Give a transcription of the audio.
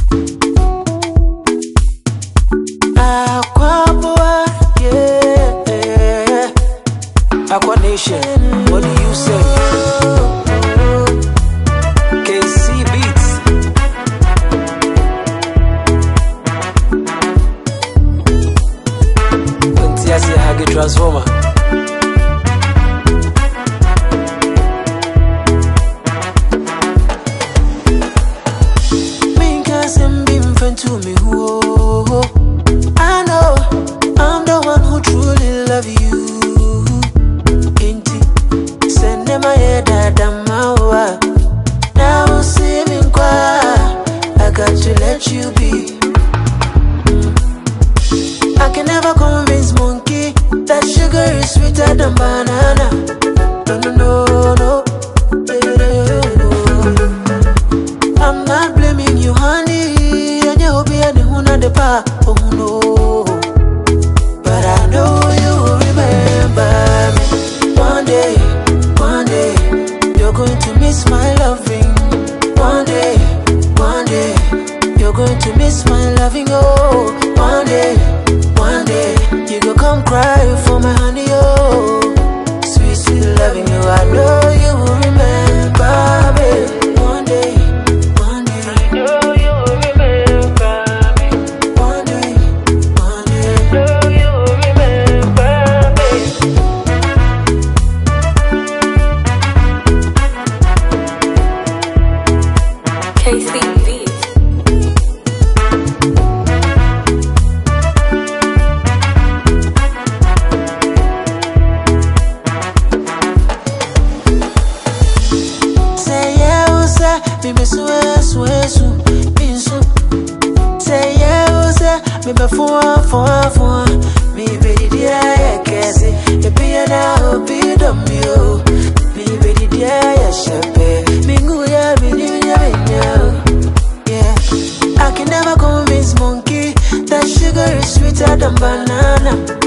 Aqua, yeah. Aqua Nation, what do you say? KC Beats. Untiasi Hagi Transformer. To me, whoa. I know I'm the one who truly love you. Inti, send them my head that I'm out. Now see me qua. I got to let you be. I can never convince monkey that sugar is sweeter than banana. No, no, no, no. I'm not blaming you, honey. The pa, oh no. But I know you will remember me. One day, you're going to miss my loving. One day, you're going to miss my loving. Oh, one day, you go come cry for my honey. Oh, sweet, sweet loving you. I know you will remember me. One day. Me be so say yeah, me be for me be the dear kesi e be na be dum yo me be the dear shepe me nguya me yeah. I can never convince monkey that sugar is sweeter than banana.